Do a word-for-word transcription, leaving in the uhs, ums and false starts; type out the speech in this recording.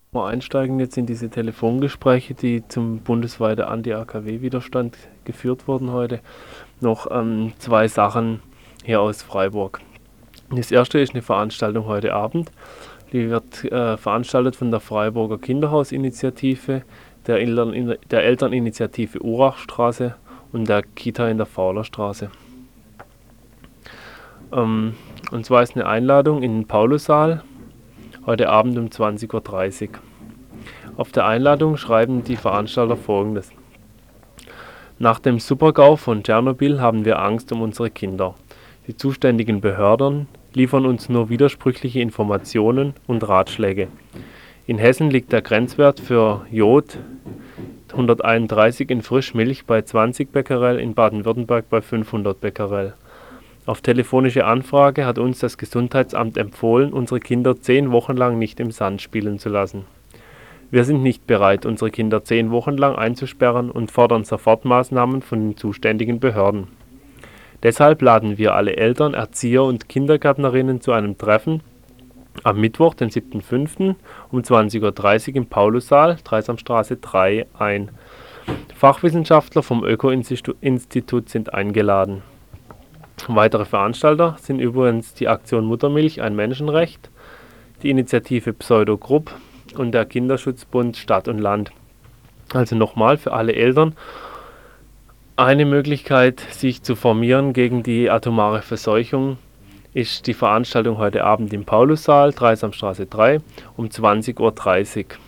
Wir einsteigen jetzt in diese Telefongespräche, die zum bundesweiten Anti-A K W-Widerstand geführt wurden heute. Noch ähm, zwei Sachen hier aus Freiburg. Das erste ist eine Veranstaltung heute Abend. Die wird äh, veranstaltet von der Freiburger Kinderhausinitiative, der, Eltern, der Elterninitiative Urachstraße und der Kita in der Faulerstraße. Ähm, und zwar ist eine Einladung in den Paulussaal, heute Abend um zwanzig Uhr dreißig. Auf der Einladung schreiben die Veranstalter Folgendes: Nach dem Supergau von Tschernobyl haben wir Angst um unsere Kinder. Die zuständigen Behörden liefern uns nur widersprüchliche Informationen und Ratschläge. In Hessen liegt der Grenzwert für Jod hunderteinunddreißig in Frischmilch bei zwanzig Becquerel, in Baden-Württemberg bei fünfhundert Becquerel. Auf telefonische Anfrage hat uns das Gesundheitsamt empfohlen, unsere Kinder zehn Wochen lang nicht im Sand spielen zu lassen. Wir sind nicht bereit, unsere Kinder zehn Wochen lang einzusperren und fordern Sofortmaßnahmen von den zuständigen Behörden. Deshalb laden wir alle Eltern, Erzieher und Kindergärtnerinnen zu einem Treffen am Mittwoch, den siebten fünften um zwanzig Uhr dreißig im Paulussaal, Dreisamstraße drei ein. Fachwissenschaftler vom Öko-Institut sind eingeladen. Weitere Veranstalter sind übrigens die Aktion Muttermilch, ein Menschenrecht, die Initiative Pseudo-Grupp und der Kinderschutzbund Stadt und Land. Also nochmal für alle Eltern eine Möglichkeit, sich zu formieren gegen die atomare Verseuchung, ist die Veranstaltung heute Abend im Paulussaal, Dreisamstraße drei um zwanzig Uhr dreißig.